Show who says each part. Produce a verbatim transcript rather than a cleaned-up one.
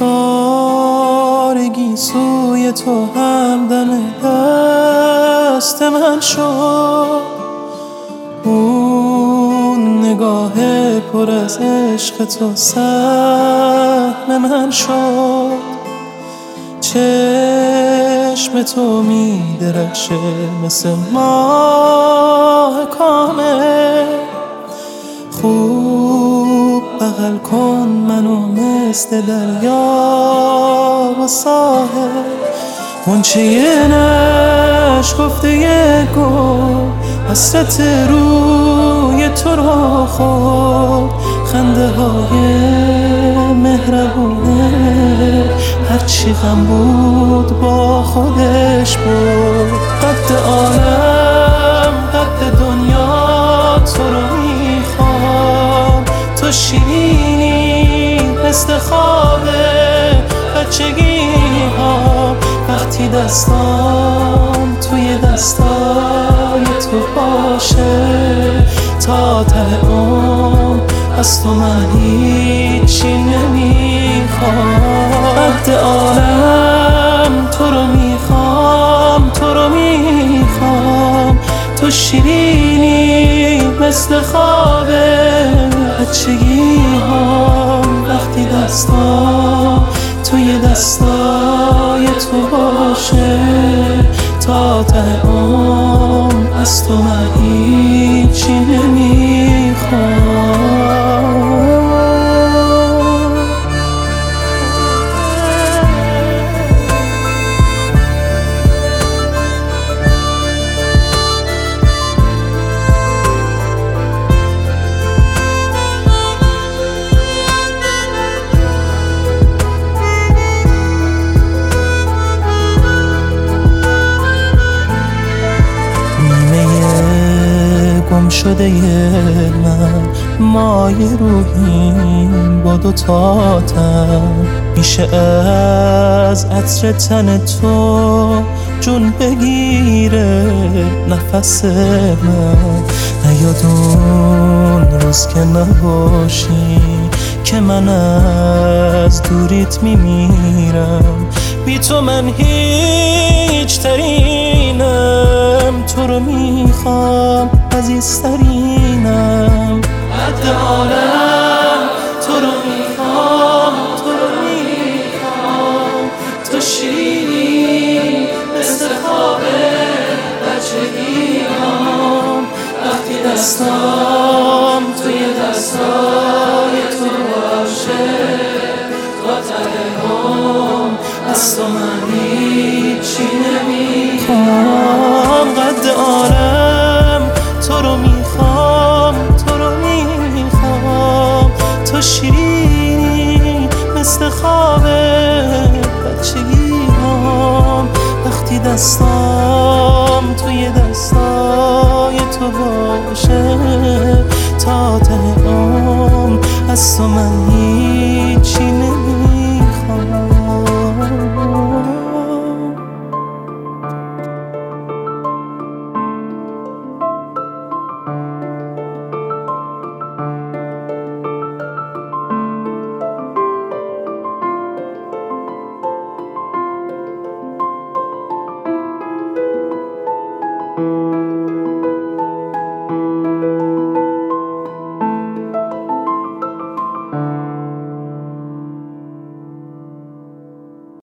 Speaker 1: تارگی سوی تو همدم دست من شد. اون نگاه پر از عشق تو سهم من شد. چشم تو می درخشه مثل ماه کامل. خوب بغل کن منو مثل دریا و ساحل. غنچه نشکفته گل حسرت روی تو را خود. خنده های مهربونه هرچی غم بود با خودش بود. قد عالم قد دنیا تو رو میخوام. تو شیرینی مثل خواب بچگی ها. وقتی دستام توی دستای تو باشه تا ته عمر از تو من هیچی نمیخوام. قد عالم تو رو میخوام تو رو میخوام. تو شیرینی مثل خواب بچگی ها. وقتی دستام توی دستای تو باشه تا ته عمر از تو من هیچی نمیخوام. گم شده من مایه روحیم با دو تا تن. میشه از عطر تن تو جون بگیره نفس من. نیاد اون روز که نباشی که من از دوریت میمیرم. بی تو من هیچ ترینم. تو رو میخوام عزیزترینم. قد عالم تو رو میخوام تو رو میخوام. تو شیرینی مثل خواب بچگی هام. وقتی دستام توی دستای تو باشه تا ته عمر از تو من هیچی نمیخوام. قد عالم تو رو میخوام تو رو میخوام. تو شیرینی مثل خواب بچگی هام. وقتی دستام توی دستای تو باشه تا ته عمر از تو من